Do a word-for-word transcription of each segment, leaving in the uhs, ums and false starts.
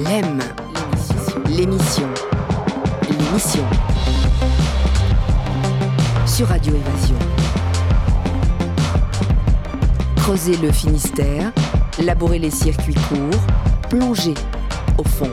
L'E M, l'émission, l'émission, sur Radio Évasion. Creuser le Finistère, labourer les circuits courts, plonger au fond.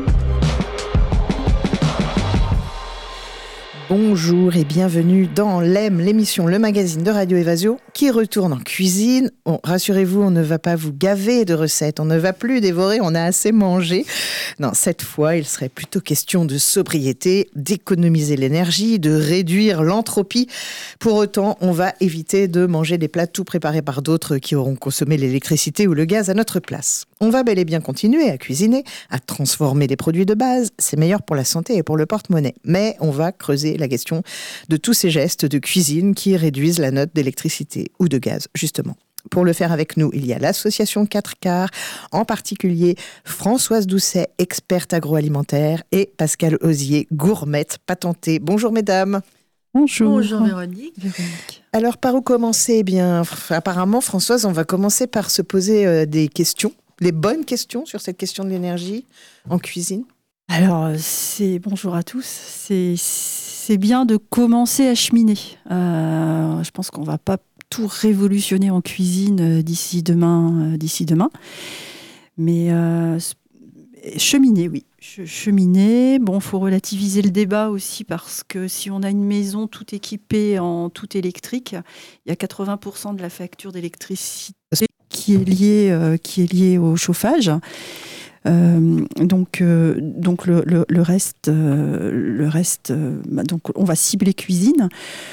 Bonjour et bienvenue dans l'E M, l'émission, le magazine de Radio Évasion qui retourne en cuisine. Bon, rassurez-vous, on ne va pas vous gaver de recettes, on ne va plus dévorer, on a assez mangé. Non, cette fois, il serait plutôt question de sobriété, d'économiser l'énergie, de réduire l'entropie. Pour autant, on va éviter de manger des plats tout préparés par d'autres qui auront consommé l'électricité ou le gaz à notre place. On va bel et bien continuer à cuisiner, à transformer des produits de base. C'est meilleur pour la santé et pour le porte-monnaie. Mais on va creuser la question de tous ces gestes de cuisine qui réduisent la note d'électricité ou de gaz, justement. Pour le faire avec nous, il y a l'association quatre quarts, en particulier Françoise Doucet, experte agroalimentaire, et Pascal Osier, gourmette patentée. Bonjour mesdames. Bonjour. Bonjour Véronique. Véronique. Alors par où commencer ? Eh bien, apparemment Françoise, on va commencer par se poser euh, des questions, les bonnes questions sur cette question de l'énergie en cuisine. Alors, c'est bonjour à tous. C'est, c'est bien de commencer à cheminer. Euh, je pense qu'on ne va pas tout révolutionner en cuisine d'ici demain. D'ici demain. Mais euh, cheminer, oui. Cheminer. Bon, il faut relativiser le débat aussi parce que si on a une maison tout équipée en tout électrique, il y a quatre-vingts pour cent de la facture d'électricité qui est liée, euh, qui est liée au chauffage. Euh, donc, euh, donc le, le, le reste, euh, le reste euh, donc on va cibler cuisine.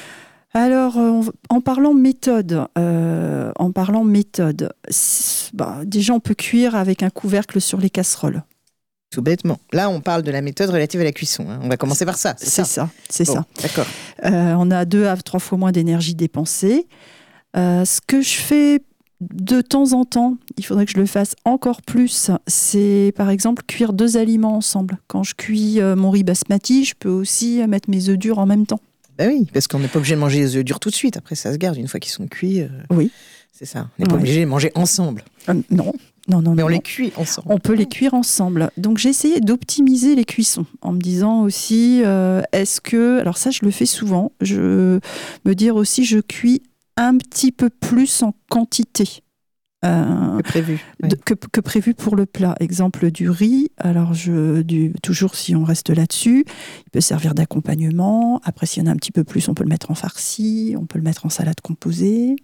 Alors, euh, en parlant méthode, euh, en parlant méthode, bah, déjà on peut cuire avec un couvercle sur les casseroles. Tout bêtement. Là, on parle de la méthode relative à la cuisson. Hein. On va commencer par ça. C'est, c'est ça. ça. C'est bon, ça. D'accord. Euh, on a deux à trois fois moins d'énergie dépensée. Euh, ce que je fais de temps en temps, il faudrait que je le fasse encore plus, c'est par exemple cuire deux aliments ensemble. Quand je cuis euh, mon riz basmati, je peux aussi mettre mes œufs durs en même temps. Ben oui, parce qu'on n'est pas obligé de manger les œufs durs tout de suite. Après, ça se garde une fois qu'ils sont cuits. Euh, oui. C'est ça. On n'est pas ouais. obligé de les manger ensemble. Euh, non. Non, non, Mais non, on non. les cuit ensemble. On peut les cuire ensemble. Donc j'ai essayé d'optimiser les cuissons en me disant aussi, euh, est-ce que... Alors ça, je le fais souvent. Je me dire aussi, je cuis un petit peu plus en quantité. Euh, que prévu. Oui. De, que, que prévu pour le plat. Exemple du riz. Alors, je, du, toujours si on reste là-dessus, il peut servir d'accompagnement. Après, s'il y en a un petit peu plus, on peut le mettre en farci, on peut le mettre en salade composée.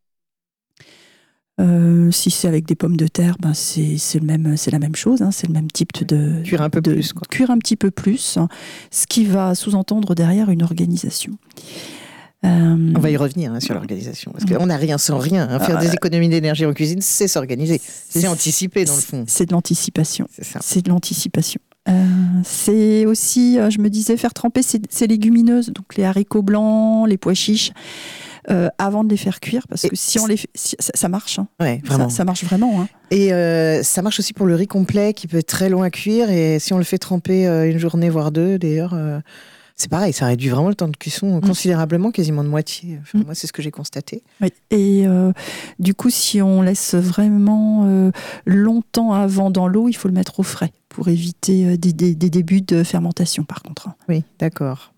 Euh, si c'est avec des pommes de terre, ben c'est, c'est, le même, c'est la même chose, hein, c'est le même type de... Cuire un peu de, plus. Quoi. Cuire un petit peu plus, ce qui va sous-entendre derrière une organisation. Euh... On va y revenir hein, sur l'organisation, parce qu'on n'a rien sans rien. Hein. Faire euh, des économies d'énergie en cuisine, c'est s'organiser. C'est, c'est anticiper, dans le fond. C'est de l'anticipation. C'est ça. C'est de l'anticipation. Euh, c'est aussi, je me disais, faire tremper ces, ces légumineuses, donc les haricots blancs, les pois chiches, euh, avant de les faire cuire, parce que si on les fait, si, ça, ça marche. Hein. Ouais, vraiment. Ça, ça marche vraiment. Hein. Et euh, ça marche aussi pour le riz complet, qui peut être très long à cuire, et si on le fait tremper euh, une journée, voire deux, d'ailleurs... Euh... C'est pareil, ça réduit vraiment le temps de cuisson mmh. considérablement, quasiment de moitié. Enfin, mmh. Moi, c'est ce que j'ai constaté. Oui. Et euh, du coup, si on laisse vraiment euh, longtemps avant dans l'eau, il faut le mettre au frais pour éviter euh, des, des, des débuts de fermentation, par contre. Oui, d'accord.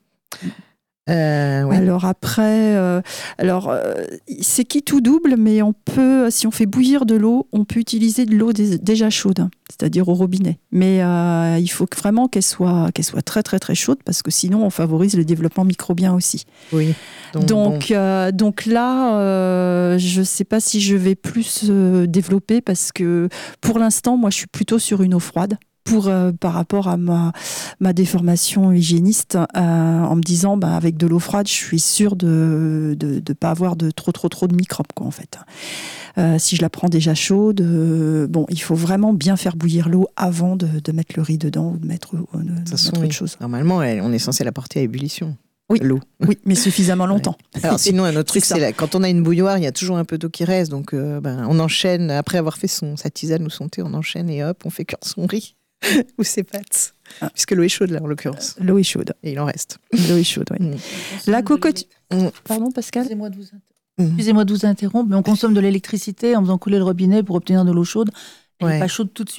Euh, oui. Alors après, euh, alors euh, c'est qui tout double, mais on peut, si on fait bouillir de l'eau, on peut utiliser de l'eau dé- déjà chaude, c'est-à-dire au robinet. Mais euh, il faut vraiment qu'elle soit, qu'elle soit très très très chaude, parce que sinon on favorise le développement microbien aussi. Oui. Donc donc, bon. euh, donc là, euh, je ne sais pas si je vais plus euh, développer, parce que pour l'instant, moi, je suis plutôt sur une eau froide. Pour, euh, par rapport à ma, ma déformation hygiéniste, euh, en me disant bah, avec de l'eau froide, je suis sûre de ne de, de pas avoir de trop trop trop de microbes quoi, en fait. Euh, si je la prends déjà chaude, euh, bon, il faut vraiment bien faire bouillir l'eau avant de, de mettre le riz dedans ou de mettre, euh, de, de mettre autre oui. chose. Normalement, elle, on est censé la porter à ébullition. Oui, l'eau. Oui, mais suffisamment longtemps. Ouais. Alors sinon, un autre truc, c'est, c'est là, quand on a une bouilloire, il y a toujours un peu d'eau qui reste, donc euh, ben, on enchaîne, après avoir fait son, sa tisane ou son thé, on enchaîne et hop, on fait cuire son riz. Ou ses pâtes. Ah. Puisque l'eau est chaude, là, en l'occurrence. L'eau est chaude. Et il en reste. L'eau est chaude, oui. Mmh. La cocotte... Mmh. Pardon, Pascal ? Excusez-moi de vous, inter... mmh. Excusez-moi de vous interrompre, mais on consomme de l'électricité en faisant couler le robinet pour obtenir de l'eau chaude. Elle n'est ouais. pas chaude tout de suite.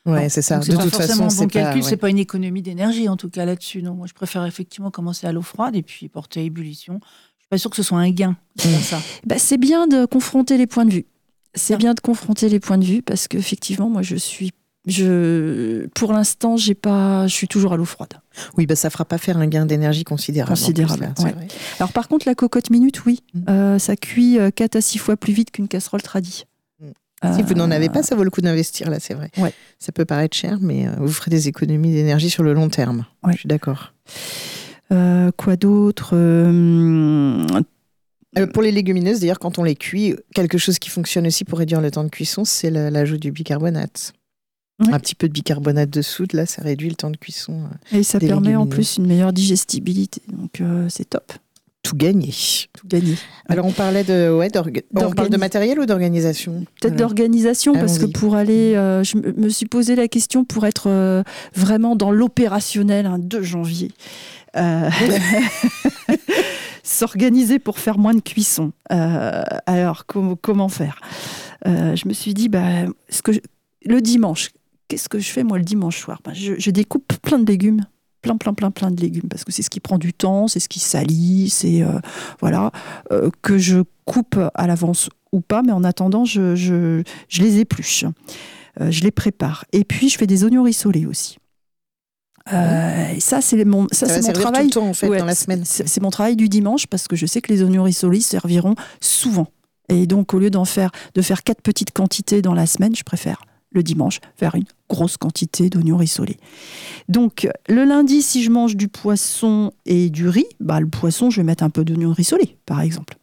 Ouais, non. c'est ça. Donc, c'est de pas toute forcément façon, un bon c'est calcul, pas, c'est ouais. pas une économie d'énergie en tout cas là-dessus. Non, moi je préfère effectivement commencer à l'eau froide et puis porter à ébullition. Je suis pas sûre que ce soit un gain de faire ça. Bah, c'est bien de confronter les points de vue. C'est Ah. bien de confronter les points de vue parce qu'effectivement, moi, je suis, je, pour l'instant, j'ai pas, je suis toujours à l'eau froide. Oui, bah, ça fera pas faire un gain d'énergie considérable. en Considérable, plus, là, c'est ouais. vrai. Alors par contre, la cocotte minute, oui, Mm. euh, ça cuit euh, quatre à six fois plus vite qu'une casserole tradie. Mm. Si vous n'en avez pas, ça vaut le coup d'investir, là, c'est vrai. Ouais. Ça peut paraître cher, mais euh, vous ferez des économies d'énergie sur le long terme. Ouais. Je suis d'accord. Euh, quoi d'autre euh, Euh, pour les légumineuses, d'ailleurs, quand on les cuit, quelque chose qui fonctionne aussi pour réduire le temps de cuisson, c'est le- l'ajout du bicarbonate. Ouais. Un petit peu de bicarbonate de soude, là, ça réduit le temps de cuisson. euh, Et ça des permet en légumineuses. plus une meilleure digestibilité. Donc euh, c'est top, Tout gagné. tout gagné. Alors, on parlait de, ouais, d'orga- on parle de D'organi- matériel ou d'organisation? Peut-être Voilà. d'organisation, parce que Allons-y. pour aller, euh, je me- me suis posé la question pour être euh, vraiment dans l'opérationnel un deux janvier. Euh, S'organiser pour faire moins de cuisson. Euh, alors, com- comment faire Euh, Je me suis dit, bah, ce que je- le dimanche, qu'est-ce que je fais moi le dimanche soir? Ben, je, je découpe plein de légumes. Plein, plein, plein, plein de légumes, parce que c'est ce qui prend du temps, c'est ce qui salit, c'est euh, voilà, euh, que je coupe à l'avance ou pas, mais en attendant, je, je, je les épluche, euh, je les prépare. Et puis, je fais des oignons rissolés aussi. Euh, et ça, c'est mon, ça, Ça va c'est mon servir travail. tout le temps, en fait, Ouais, dans la semaine. C'est, c'est mon travail du dimanche, parce que je sais que les oignons rissolés serviront souvent. Et donc, au lieu d'en faire, de faire quatre petites quantités dans la semaine, je préfère le dimanche faire une grosse quantité d'oignons rissolés. Donc, le lundi, si je mange du poisson et du riz, bah, le poisson, je vais mettre un peu d'oignons rissolés, par exemple.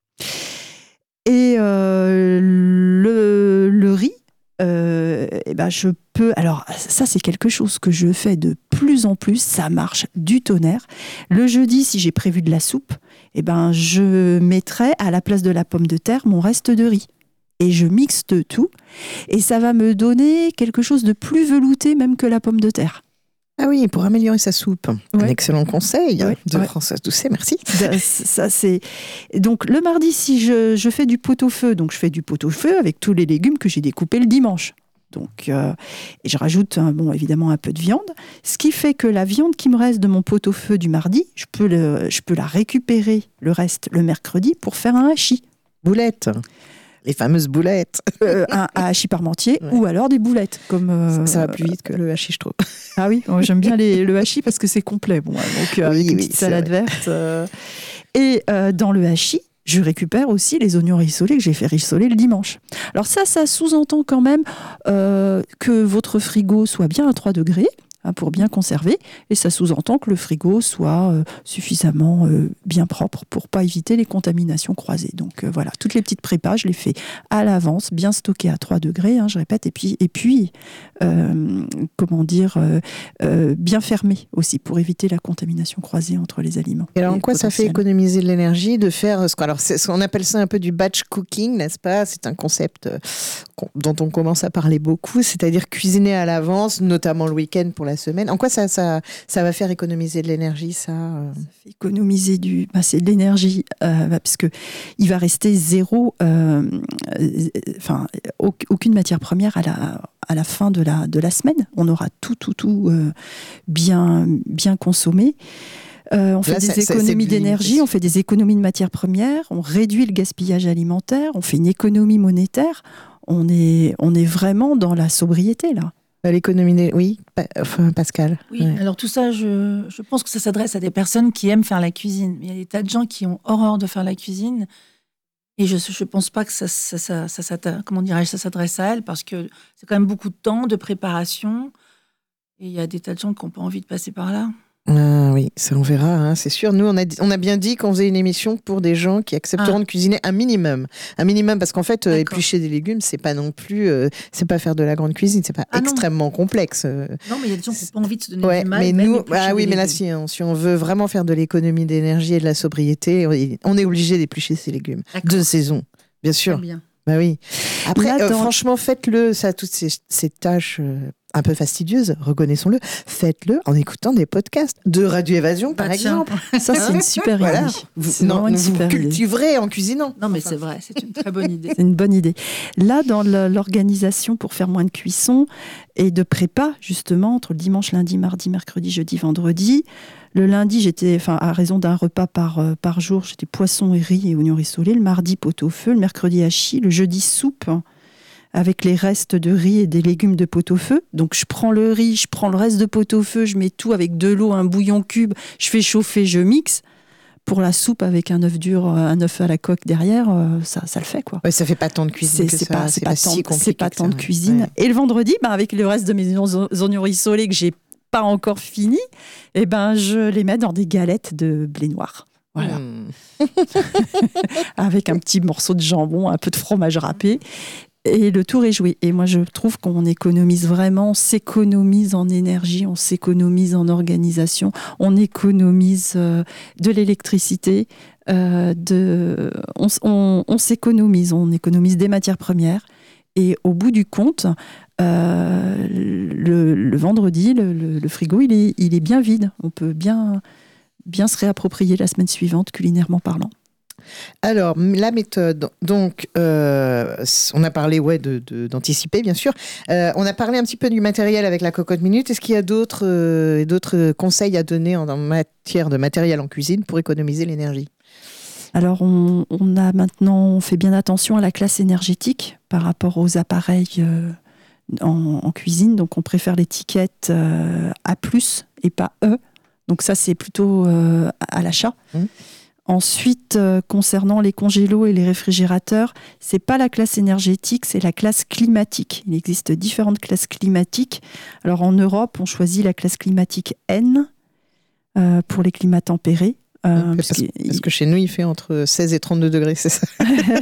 Et euh, le, le riz, euh, eh ben, je peux... Alors, ça, c'est quelque chose que je fais de plus en plus. Ça marche du tonnerre. Le jeudi, si j'ai prévu de la soupe, eh ben, je mettrai à la place de la pomme de terre mon reste de riz. Et je mixe tout. Et ça va me donner quelque chose de plus velouté même que la pomme de terre. Ah oui, pour améliorer sa soupe. Un Ouais. excellent conseil Ouais, de ouais. Françoise Doucet, merci. Ça, c'est... Donc, le mardi, si je, je fais du pot-au-feu, donc je fais du pot-au-feu avec tous les légumes que j'ai découpés le dimanche. Donc, euh, et je rajoute un, bon, évidemment un peu de viande. Ce qui fait que la viande qui me reste de mon pot-au-feu du mardi, je peux, le, je peux la récupérer le reste le mercredi pour faire un hachis. Boulettes. Les fameuses boulettes. Euh, un, un hachis parmentier Ouais. ou alors des boulettes. Comme, euh, Ça va plus vite que le hachis, je trouve. Ah oui, moi, j'aime bien les, le hachis parce que c'est complet. Bon, donc, euh, avec Oui, une oui, petite c'est salade vrai. verte. euh. Et euh, dans le hachis, je récupère aussi les oignons rissolés que j'ai fait rissoler le dimanche. Alors ça, ça sous-entend quand même euh, que votre frigo soit bien à trois degrés, hein, pour bien conserver, et ça sous-entend que le frigo soit euh, suffisamment euh, bien propre pour pas éviter les contaminations croisées. Donc euh, voilà, toutes les petites prépas, je les fais à l'avance, bien stockées à trois degrés, hein, je répète, et puis, et puis euh, comment dire, euh, euh, bien fermées aussi pour éviter la contamination croisée entre les aliments. Et alors, en Et quoi ça fait potentiels. économiser de l'énergie de faire ce qu'on, alors, c'est, ce qu'on appelle ça un peu du batch cooking, n'est-ce pas? C'est un concept euh, qu'on- dont on commence à parler beaucoup, c'est-à-dire cuisiner à l'avance, notamment le week-end pour la semaine. En quoi ça, ça, ça va faire économiser de l'énergie, ça euh Ça fait économiser du, bah, c'est de l'énergie, euh, bah, puisque il va rester zéro, euh, euh, enfin au- aucune matière première à la à la fin de la de la semaine. On aura tout tout tout euh, bien bien consommé. Euh, on fait Là, des ça- ça- c'est économies de d'énergie, limitation. on fait des économies de matières premières, on réduit le gaspillage alimentaire, on fait une économie monétaire. On est on est vraiment dans la sobriété là. L'économie, des- oui, Pa- enfin, Pascal. Oui, Ouais. alors tout ça, je, je pense que ça s'adresse à des personnes qui aiment faire la cuisine. Il y a des tas de gens qui ont horreur de faire la cuisine. Et je ne pense pas que ça, ça, ça, ça, ça- comment dirais-je, ça s'adresse à elles, parce que c'est quand même beaucoup de temps, de préparation. Et il y a des tas de gens qui n'ont pas envie de passer par là. Ah oui, ça on verra, hein, c'est sûr. Nous, on a, dit- on a bien dit qu'on faisait une émission pour des gens qui accepteront Ah. de cuisiner un minimum. Un minimum, parce qu'en fait, euh, D'accord. éplucher des légumes, c'est pas non plus, euh, c'est pas faire de la grande cuisine, c'est pas Ah non. extrêmement complexe. euh. Non, mais il y a des gens qui n'ont pas envie de se donner Ouais, du mal. mais même nous, éplucher ah oui, des mais là, légumes. si, hein, si on veut vraiment faire de l'économie d'énergie et de la sobriété, on est- on est obligé d'éplucher ces légumes D'accord. de saison, bien Très sûr. bien. Bah oui. Après, Là, euh, dans- franchement, faites-le, ça, toutes ces, ces tâches euh, un peu fastidieuse, reconnaissons-le, faites-le en écoutant des podcasts de Radio Évasion, par Bah, tiens. exemple. Ça, c'est une super Voilà. idée. Vous, C'est non, vraiment une vous super idée. cultiverez en cuisinant. Non, mais Enfin, c'est vrai, c'est une très bonne idée. C'est une bonne idée. Là, dans le- l'organisation pour faire moins de cuisson et de prépa, justement, entre le dimanche, lundi, mardi, mercredi, jeudi, vendredi. Le lundi, j'étais, enfin, à raison d'un repas par, euh, par jour, j'étais poisson et riz et oignons rissolés. Le mardi, pot-au-feu. Le mercredi, hachis. Le jeudi, soupe avec les restes de riz et des légumes de pot-au-feu. Donc, je prends le riz, je prends le reste de pot-au-feu, je mets tout avec de l'eau, un bouillon cube, je fais chauffer, je mixe. Pour la soupe avec un œuf dur, un œuf à la coque derrière, euh, ça, ça le fait, quoi. ouais, ça fait pas tant de cuisine C'est que c'est ça. pas, c'est pas, si tant, compliqué c'est pas que tant ça, de ouais. cuisine. Ouais. Et le vendredi, bah, avec le reste de mes oignons oignons rissolés que j'ai pas encore fini, eh ben, je les mets dans des galettes de blé noir. Voilà. Mmh. Avec un petit morceau de jambon, un peu de fromage râpé. Et le tour est joué. Et moi, je trouve qu'on économise vraiment, on s'économise en énergie, on s'économise en organisation, on économise euh, de l'électricité, euh, de, on, s- on- on s'économise, on économise des matières premières. Et au bout du compte, euh, le, le vendredi, le, le- le frigo, il est, il est bien vide. On peut bien, bien se réapproprier la semaine suivante, culinairement parlant. Alors, m- la méthode, donc, euh, s- on a parlé ouais, de, de- d'anticiper, bien sûr. Euh, on a parlé un petit peu du matériel avec la cocotte minute. Est-ce qu'il y a d'autres, euh, d'autres conseils à donner en, en matière de matériel en cuisine pour économiser l'énergie ? Alors, on, on a maintenant, on fait bien attention à la classe énergétique par rapport aux appareils euh, en, en cuisine. Donc, on préfère l'étiquette euh, A plus et pas E. Donc, ça, c'est plutôt euh, à l'achat. Mmh. Ensuite, euh, concernant les congélos et les réfrigérateurs, c'est pas la classe énergétique, c'est la classe climatique. Il existe différentes classes climatiques. Alors, en Europe, on choisit la classe climatique N euh, pour les climats tempérés. Euh, parce, parce que- parce que chez nous, il fait entre seize et trente-deux degrés, c'est ça ?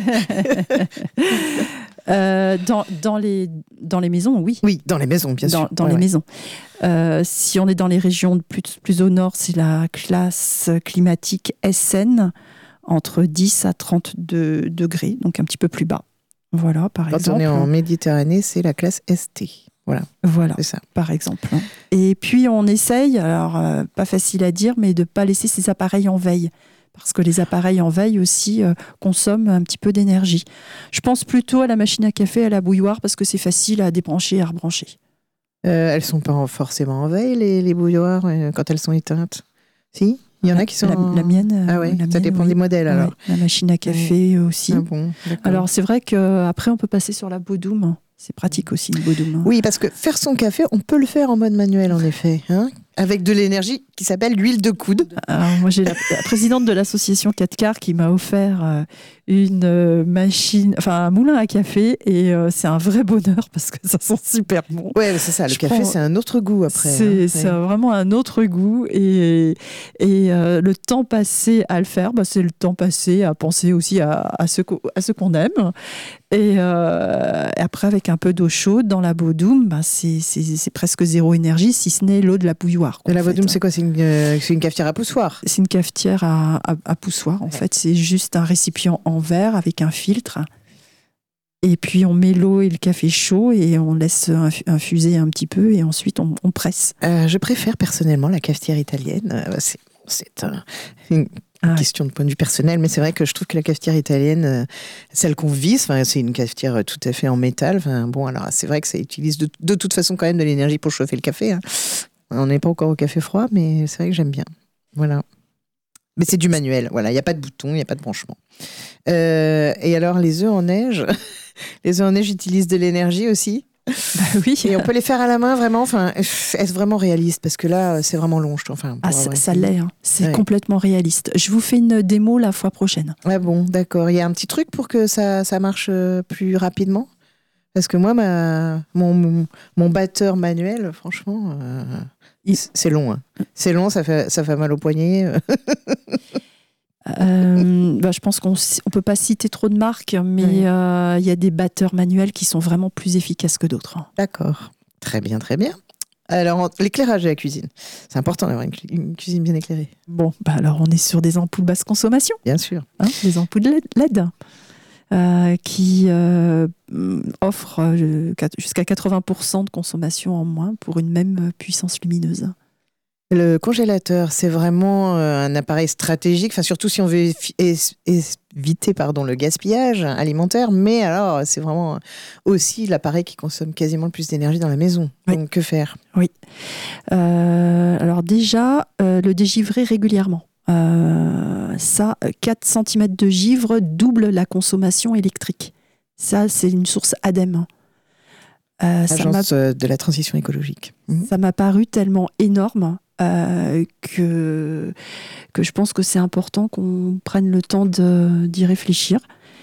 Euh, dans, dans, les, dans les maisons, oui. Oui, dans les maisons, bien dans, sûr. dans Ouais, les ouais. maisons. Euh, si on est dans les régions plus, plus au nord, c'est la classe climatique S N, entre dix à trente-deux degrés, donc un petit peu plus bas. Voilà, par Quand exemple. on est en Méditerranée, c'est la classe S T. Voilà, Voilà, c'est ça. par exemple. Et puis on essaye, alors euh, pas facile à dire, mais de ne pas laisser ces appareils en veille. Parce que les appareils en veille aussi euh, consomment un petit peu d'énergie. Je pense plutôt à la machine à café, à la bouilloire, parce que c'est facile à débrancher et à rebrancher. Euh, elles sont pas en- forcément en veille, les, les bouilloires, euh, quand elles sont éteintes. Si ? Il y en la, a qui sont. La, en- la mienne. euh, Ah ouais, la ça mienne, dépend oui. des modèles alors. Ouais, la machine à café aussi. Ah bon, d'accord. Alors c'est vrai qu'après on peut passer sur la Bodum. C'est pratique aussi une Bodum. Oui, parce que faire son café, on peut le faire en mode manuel en effet, hein, avec de l'énergie qui s'appelle l'huile de coude. Alors, moi j'ai la, la présidente de l'association quatre quarts qui m'a offert euh, une euh, machine, enfin un moulin à café et euh, c'est un vrai bonheur parce que ça sent super bon. Ouais, c'est ça. Le Je café, prends- c'est un autre goût après. C'est hein. c'est Ouais. vraiment un autre goût et, et euh, le temps passé à le faire, bah, c'est le temps passé à penser aussi à, à ce qu'o- à ce qu'on aime. Et, euh, et après, avec un peu d'eau chaude dans la Bodum, bah, c'est c'est- c'est presque zéro énergie, si ce n'est l'eau de la bouilloire. Et en la fait. Bodum, c'est quoi ? C'est une, euh, c'est une cafetière à poussoir. C'est une cafetière à, à, à poussoir. En fait, c'est juste un récipient en verre avec un filtre. Et puis, on met l'eau et le café chaud et on laisse inf- infuser un petit peu et ensuite, on, on presse. Euh, je préfère personnellement la cafetière italienne. Euh, c'est c'est un- une Ah ouais. question de point de vue personnel, mais c'est vrai que je trouve que la cafetière italienne, euh, celle qu'on visse, enfin, c'est une cafetière euh, tout à fait en métal. Enfin, bon, alors c'est vrai que ça utilise de, de toute façon quand même de l'énergie pour chauffer le café. hein. On n'est pas encore au café froid, mais c'est vrai que j'aime bien. Voilà. Mais c'est du manuel, voilà, il n'y a pas de bouton, il n'y a pas de branchement. Euh, et alors, les œufs en neige, les œufs en neige utilisent de l'énergie aussi. Bah oui. Et on peut les faire à la main, vraiment, enfin, est-ce vraiment réaliste ? Parce que là, c'est vraiment long, je trouve. Enfin, Ah, pour ça, avoir ça essayé. l'est, hein. C'est Ouais. complètement réaliste. Je vous fais une démo la fois prochaine. Ah bon, d'accord. Il y a un petit truc pour que ça, ça marche euh, plus rapidement ? Parce que moi, ma, mon, mon, mon batteur manuel, franchement, euh, Il- c'est long. hein. C'est long, ça fait, ça fait mal au poignet. Euh, bah, je pense qu'on ne peut pas citer trop de marques, mais il Oui. euh, y a des batteurs manuels qui sont vraiment plus efficaces que d'autres. hein. D'accord. Très bien, très bien. Alors, en- l'éclairage de la cuisine. C'est important d'avoir une, cu- une cuisine bien éclairée, Bon, bah alors on est sur des ampoules basse consommation, bien sûr. hein, des ampoules L E D. euh, qui euh, offre euh, jusqu'à quatre-vingts pour cent de consommation en moins pour une même puissance lumineuse. Le congélateur, c'est vraiment euh, un appareil stratégique, enfin, surtout si on veut es- éviter pardon, le gaspillage alimentaire, mais alors c'est vraiment aussi l'appareil qui consomme quasiment le plus d'énergie dans la maison. Oui. Donc que faire ? Oui. Euh, alors déjà, euh, le dégivrer régulièrement. Euh, ça, quatre centimètres de givre double la consommation électrique. Ça, c'est une source ADEME. Euh, Agence de la transition écologique. Mmh. Ça m'a paru tellement énorme euh, que, que je pense que c'est important qu'on prenne le temps de, d'y réfléchir.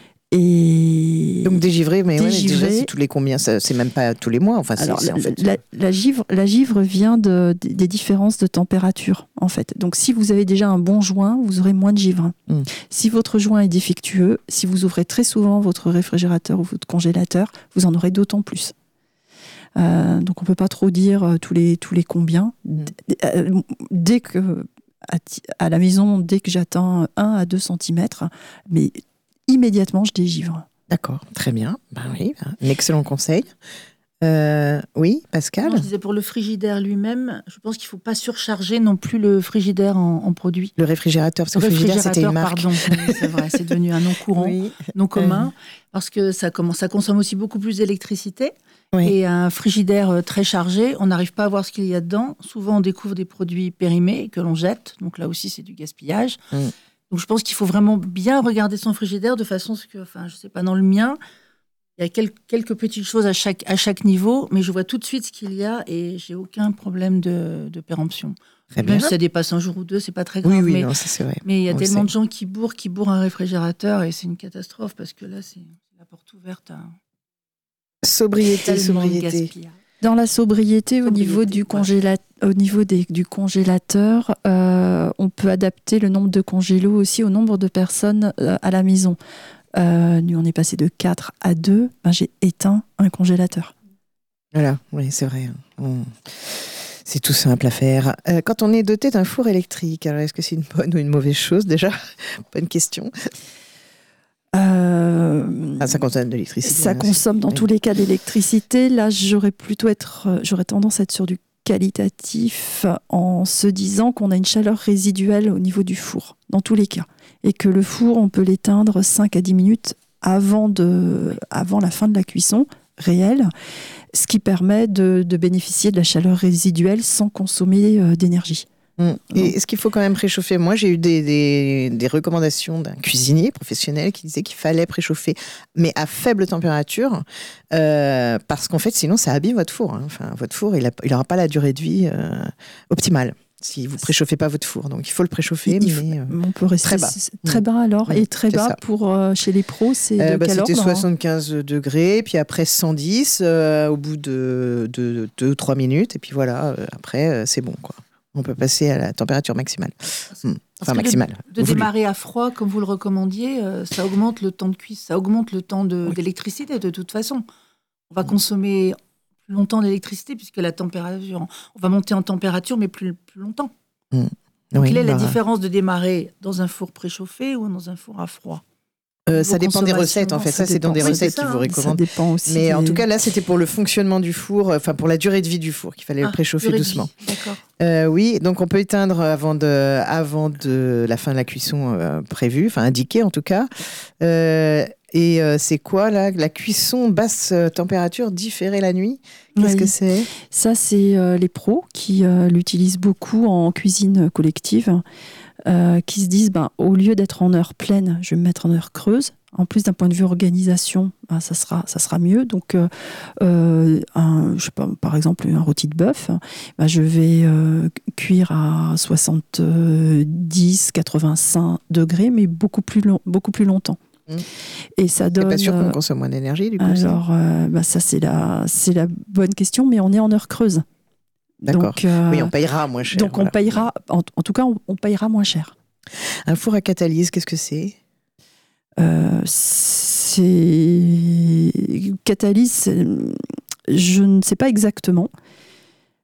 Et Donc dégivrer, mais dégivrer, ouais, déjà c'est tous les combien ça, c'est même pas tous les mois. Enfin, alors, c'est, c'est en fait... la, la, givre, la givre vient de, de, des différences de température, en fait. Donc si vous avez déjà un bon joint, vous aurez moins de givre. Mm. Si votre joint est défectueux, si vous ouvrez très souvent votre réfrigérateur ou votre congélateur, vous en aurez d'autant plus. Euh, donc on peut pas trop dire euh, tous les tous les combien. Mm. D- euh, dès que à, à la maison, dès que j'atteins un à deux centimètres, mais immédiatement je dégivre. D'accord, très bien. Ben oui, un excellent conseil. Euh, oui, Pascal. Non, je disais pour le frigidaire lui-même, je pense qu'il ne faut pas surcharger non plus le frigidaire en, en produits. Le réfrigérateur, parce que le frigidaire, c'était une marque. Pardon, oui, c'est vrai, c'est devenu un nom courant, oui. non commun, euh... parce que ça, commence, ça consomme aussi beaucoup plus d'électricité. Oui. Et un frigidaire très chargé, on n'arrive pas à voir ce qu'il y a dedans. Souvent, on découvre des produits périmés que l'on jette. Donc là aussi, c'est du gaspillage. Mm. Donc je pense qu'il faut vraiment bien regarder son frigidaire de façon à ce que, enfin, je sais pas, dans le mien, il y a quelques, quelques petites choses à chaque, à chaque niveau, mais je vois tout de suite ce qu'il y a et j'ai aucun problème de, de péremption. Très Même bien. si ça dépasse un jour ou deux, c'est pas très grave. Oui, oui, mais, non, ça, c'est vrai. Mais il y a On tellement de gens qui bourrent, qui bourrent un réfrigérateur et c'est une catastrophe parce que là, c'est la porte ouverte à... Sobriété, sobriété. Dans la sobriété, sobriété. Au niveau, du, congéla... au niveau des, du congélateur, euh, on peut adapter le nombre de congélos aussi au nombre de personnes euh, à la maison. Euh, nous, on est passé de quatre à deux. Ben, j'ai éteint un congélateur. Voilà, oui, c'est vrai. On... C'est tout simple à faire. Euh, quand on est doté d'un four électrique, alors est-ce que c'est une bonne ou une mauvaise chose déjà ? Bonne question. Euh, ah, ça consomme de l'électricité. Ça hein, consomme dans oui. tous les cas d'électricité. Là, j'aurais plutôt être, j'aurais tendance à être sur du qualitatif en se disant qu'on a une chaleur résiduelle au niveau du four, dans tous les cas. Et que le four, on peut l'éteindre cinq à dix minutes avant, de, avant la fin de la cuisson réelle, ce qui permet de, de bénéficier de la chaleur résiduelle sans consommer euh, d'énergie. Mmh. Et est-ce qu'il faut quand même préchauffer ? Moi, j'ai eu des, des, des recommandations d'un cuisinier professionnel qui disait qu'il fallait préchauffer, mais à faible température, euh, parce qu'en fait, sinon, ça abîme votre four. Hein. Enfin, votre four, il n'aura pas la durée de vie euh, optimale si vous ne préchauffez pas votre four. Donc, il faut le préchauffer, il mais faut, euh, on peut rester très bas. Très bas alors, mmh. et très bas ça. pour euh, chez les pros, c'est euh, de bah, quel C'était ordre, soixante-quinze hein degrés, puis après cent dix euh, au bout de deux à trois minutes, et puis voilà, euh, après, euh, c'est bon, quoi. On peut passer à la température maximale. Parce, mmh. Enfin, parce maximale. De, de démarrer à froid, comme vous le recommandiez, euh, ça augmente le temps de cuisson, ça augmente le temps de, oui. d'électricité, de toute façon. On va mmh. consommer plus longtemps d'électricité, puisque la température... On va monter en température, mais plus, plus longtemps. Mmh. Donc, oui, quelle est bah... la différence de démarrer dans un four préchauffé ou dans un four à froid ? Euh, ça dépend des recettes, en fait. Ça, ça c'est dans des oui, recettes qu'ils vous recommandent. Ça dépend aussi. Mais des... en tout cas, là, c'était pour le fonctionnement du four, enfin pour la durée de vie du four, qu'il fallait ah, le préchauffer doucement. D'accord. Euh, oui, donc on peut éteindre avant de, avant de la fin de la cuisson euh, prévue, enfin indiquée en tout cas. Euh, et euh, c'est quoi là ? La cuisson basse température différée la nuit ? Qu'est-ce oui. que c'est ? Ça, c'est euh, les pros qui euh, l'utilisent beaucoup en cuisine collective. Euh, qui se disent, ben, au lieu d'être en heure pleine, je vais me mettre en heure creuse. En plus, d'un point de vue organisation, ben, ça sera, ça sera mieux. Donc, euh, euh, un, je sais pas, par exemple, un rôti de bœuf, ben, je vais euh, cuire à soixante-dix à quatre-vingt-cinq degrés, mais beaucoup plus, long, beaucoup plus longtemps. Mmh. Et ça donne. C'est pas sûr qu'on consomme moins d'énergie, du coup. Alors, euh, ben, ça, c'est la, c'est la bonne question, mais on est en heure creuse. D'accord. Donc, euh, oui, on payera moins cher. Donc, voilà. on payera, en, en tout cas, on, on payera moins cher. Un four à catalyse, qu'est-ce que c'est ? euh, C'est. Catalyse, c'est... je ne sais pas exactement.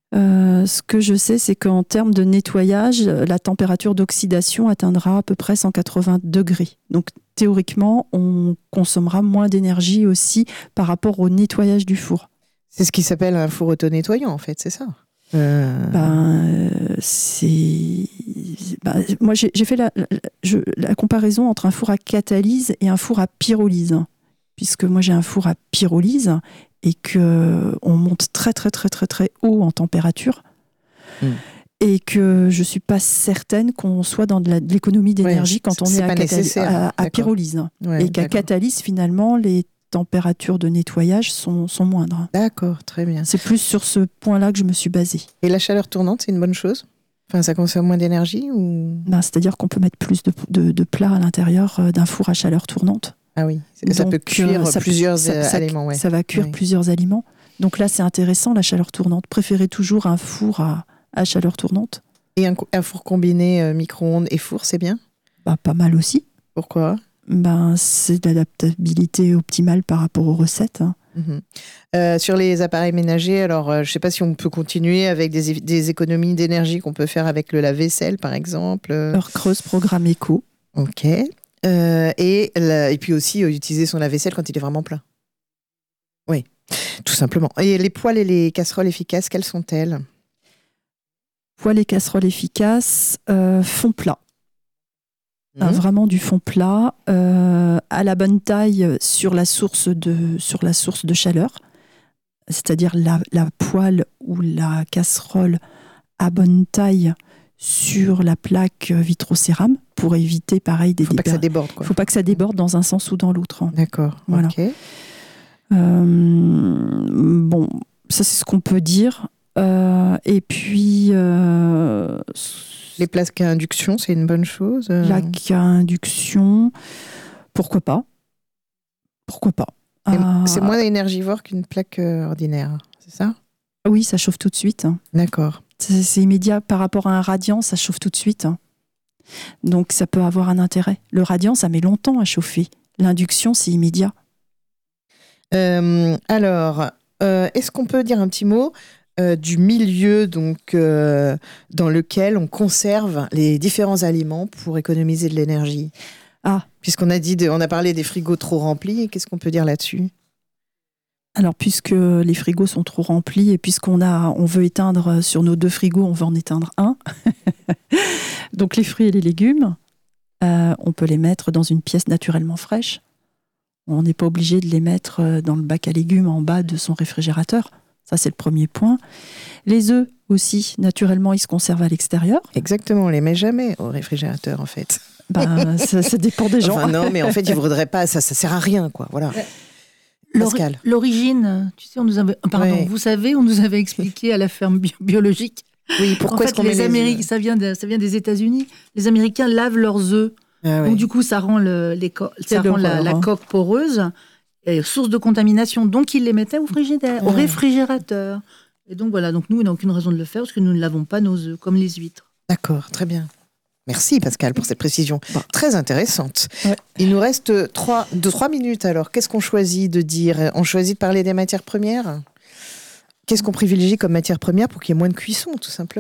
Euh, ce que je sais, c'est qu'en termes de nettoyage, la température d'oxydation atteindra à peu près cent quatre-vingts degrés. Donc théoriquement, on consommera moins d'énergie aussi par rapport au nettoyage du four. C'est ce qui s'appelle un four auto-nettoyant, en fait, c'est ça euh... ben, euh, c'est... Ben, moi, j'ai, j'ai fait la, la, je, la comparaison entre un four à catalyse et un four à pyrolyse. Puisque moi, j'ai un four à pyrolyse et qu'on monte très, très, très, très, très haut en température. Mmh. Et que je ne suis pas certaine qu'on soit dans de, la, de l'économie d'énergie ouais, quand on est à, cataly- à, à pyrolyse. Ouais, et qu'à d'accord. catalyse, finalement, les températures de nettoyage sont, sont moindres. D'accord, très bien. C'est plus sur ce point-là que je me suis basée. Et la chaleur tournante, c'est une bonne chose ? Enfin, ça consomme moins d'énergie ou... ben, c'est-à-dire qu'on peut mettre plus de, de, de plats à l'intérieur d'un four à chaleur tournante. Ah oui, ça Donc, peut cuire euh, ça plusieurs peut, ça, aliments. Ouais. Ça va cuire oui. plusieurs aliments. Donc là, c'est intéressant, la chaleur tournante. Préférez toujours un four à, à chaleur tournante. Et un, un four combiné euh, micro-ondes et four, c'est bien ? Bah, pas mal aussi. Pourquoi ? Ben, c'est de l'adaptabilité optimale par rapport aux recettes. Hein. Mmh. Euh, sur les appareils ménagers, alors euh, je ne sais pas si on peut continuer avec des, des économies d'énergie qu'on peut faire avec le lave-vaisselle, par exemple. Heure creuse, programme éco. Ok. Euh, et, la, et puis aussi euh, utiliser son lave-vaisselle quand il est vraiment plein. Oui, tout simplement. Et les poêles et les casseroles efficaces, quelles sont-elles ? Poêles et casseroles efficaces, euh, fond plat. Mmh. Hein, vraiment du fond plat, euh, à la bonne taille sur la source de, sur la source de chaleur, c'est-à-dire la, la poêle ou la casserole à bonne taille sur la plaque vitrocérame pour éviter pareil des débats. Il ne faut pas que ça déborde. Il ne faut pas que ça déborde dans un sens ou dans l'autre. D'accord. Voilà. Okay. Euh, bon, ça c'est ce qu'on peut dire. Euh, et puis... Euh, les plaques à induction, c'est une bonne chose. Plaques à induction, pourquoi pas ? Pourquoi pas ? Et euh, c'est moins énergivore qu'une plaque ordinaire, c'est ça ? Oui, ça chauffe tout de suite. D'accord. C'est, c'est immédiat par rapport à un radiant, ça chauffe tout de suite. Donc ça peut avoir un intérêt. Le radiant, ça met longtemps à chauffer. L'induction, c'est immédiat. Euh, alors, euh, est-ce qu'on peut dire un petit mot euh, du milieu donc, euh, dans lequel on conserve les différents aliments pour économiser de l'énergie ? Ah. Puisqu'on a dit, de, on a parlé des frigos trop remplis, qu'est-ce qu'on peut dire là-dessus ? Alors, puisque les frigos sont trop remplis et puisqu'on a, on veut éteindre sur nos deux frigos, on veut en éteindre un. Donc, les fruits et les légumes, euh, on peut les mettre dans une pièce naturellement fraîche. On n'est pas obligé de les mettre dans le bac à légumes en bas de son réfrigérateur. Ça, c'est le premier point. Les œufs aussi, naturellement, ils se conservent à l'extérieur. Exactement, on ne les met jamais au réfrigérateur, en fait. Ben, ça, ça dépend des gens. Enfin, non, mais en fait, il ne faudrait pas, ça ne sert à rien, quoi. Voilà. Pascal. L'origine, tu sais, on nous avait, pardon, ouais. vous savez, on nous avait expliqué à la ferme bio- biologique. Oui, pourquoi en fait, les Américains, ça vient de, ça vient des États-Unis. Les Américains lavent leurs œufs, ah, donc ouais. du coup, ça rend le, les co- ça rend la, la coque poreuse, et source de contamination. Donc, ils les mettaient au frigidaire, ouais. au réfrigérateur. Et donc voilà, donc nous, on n'a aucune raison de le faire parce que nous ne lavons pas nos œufs comme les huîtres. D'accord, très bien. Merci Pascal pour cette précision bon. très intéressante. Ouais. Il nous reste trois, deux, trois minutes alors. Qu'est-ce qu'on choisit de dire ? On choisit de parler des matières premières ? Qu'est-ce qu'on privilégie comme matière première pour qu'il y ait moins de cuisson, tout simplement ?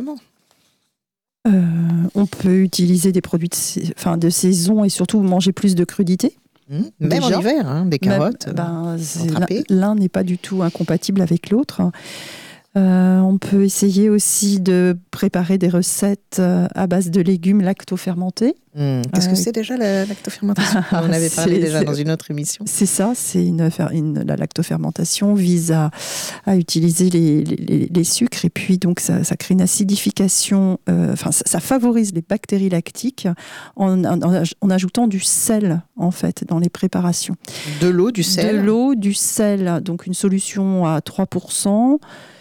euh, On peut utiliser des produits de, sa... enfin, de saison et surtout manger plus de crudité. Mmh. Même Déjà. en hiver, hein, des carottes. Même, ben, l'un, l'un n'est pas du tout incompatible avec l'autre. Euh, on peut essayer aussi de préparer des recettes euh, à base de légumes lactofermentés. Mmh. Qu'est-ce euh, que c'est déjà la lactofermentation ? On en avait parlé déjà c'est, dans une autre émission. C'est ça, c'est une, une, la lactofermentation vise à, à utiliser les, les, les sucres et puis donc ça, ça crée une acidification, euh, enfin ça, ça favorise les bactéries lactiques en, en, en ajoutant du sel en fait dans les préparations. De l'eau, du sel ? De l'eau, du sel, donc une solution à trois pour cent.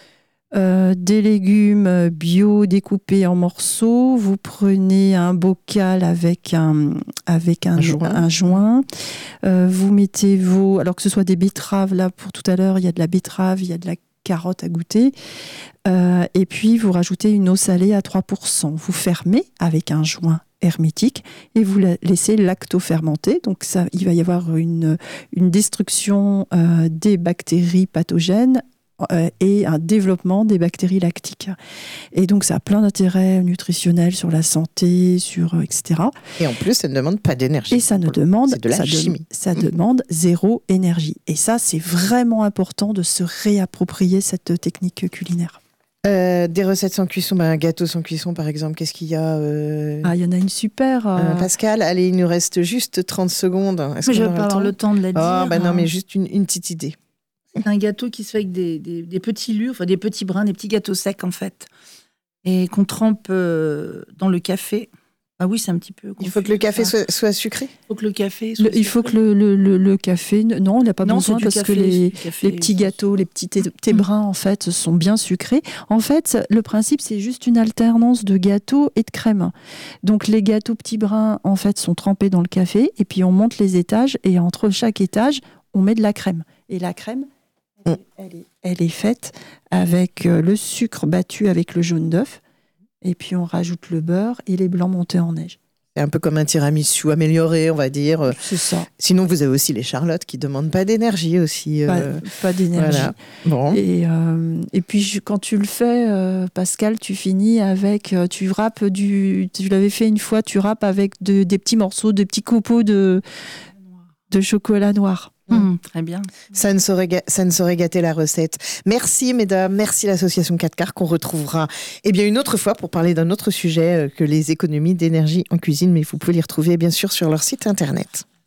Euh, des légumes bio découpés en morceaux. Vous prenez un bocal avec un, avec un, un joint. Un joint. Euh, vous mettez vos... Alors que ce soit des betteraves, là pour tout à l'heure, il y a de la betterave, il y a de la carotte à goûter. Euh, et puis vous rajoutez une eau salée à trois pour cent. Vous fermez avec un joint hermétique et vous la laissez lactofermenter. Donc ça, il va y avoir une, une destruction euh, des bactéries pathogènes euh, et un développement des bactéries lactiques. Et donc, ça a plein d'intérêts nutritionnels sur la santé, sur, euh, et cetera. Et en plus, ça ne demande pas d'énergie. Et ça ne demande, c'est de la ça chimie. De, ça demande zéro énergie. Et ça, c'est vraiment important de se réapproprier cette technique culinaire. Euh, des recettes sans cuisson, bah, un gâteau sans cuisson par exemple, qu'est-ce qu'il y a euh... Ah, il y en a une super. Euh... Euh, Pascal, allez, il nous reste juste trente secondes. Est-ce mais je ne vais pas avoir le temps de la dire. Oh, bah non, hein. mais juste une, une petite idée. C'est un gâteau qui se fait avec des, des, des petits lus, enfin des petits brins, des petits gâteaux secs en fait, et qu'on trempe euh, dans le café. Ah oui, c'est un petit peu. Il faut que le café soit, soit sucré. Il faut que le café soit le, Il faut que le, le, le, le café. Non, il n'a pas non, besoin parce café, que les, café, les petits gâteaux, les petits thés, thés bruns, en fait, sont bien sucrés. En fait, le principe, c'est juste une alternance de gâteaux et de crème. Donc, les gâteaux petits bruns, en fait, sont trempés dans le café et puis on monte les étages et entre chaque étage, on met de la crème. Et la crème, elle, elle, est, elle est faite avec le sucre battu avec le jaune d'œuf. Et puis, on rajoute le beurre et les blancs montés en neige. C'est un peu comme un tiramisu amélioré, on va dire. C'est ça. Sinon, vous avez aussi les charlottes qui ne demandent pas d'énergie aussi. Pas, euh... pas d'énergie. Voilà. Bon. Et, euh, et puis, je, quand tu le fais, euh, Pascal, tu finis avec... Euh, tu râpes du... Tu l'avais fait une fois, tu râpes avec de, des petits morceaux, des petits copeaux de, de chocolat noir. Mmh, très bien. Ça ne, saurait ga- ça ne saurait gâter la recette. Merci mesdames, merci l'association quatre quarts qu'on retrouvera eh bien, une autre fois pour parler d'un autre sujet que les économies d'énergie en cuisine, mais vous pouvez les retrouver bien sûr sur leur site internet.